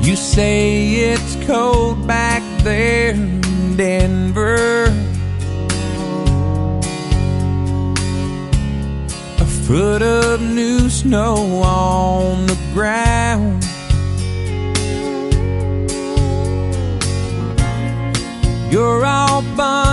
You say it's cold back there in Denver. A foot of new snow on the ground. You're all bummed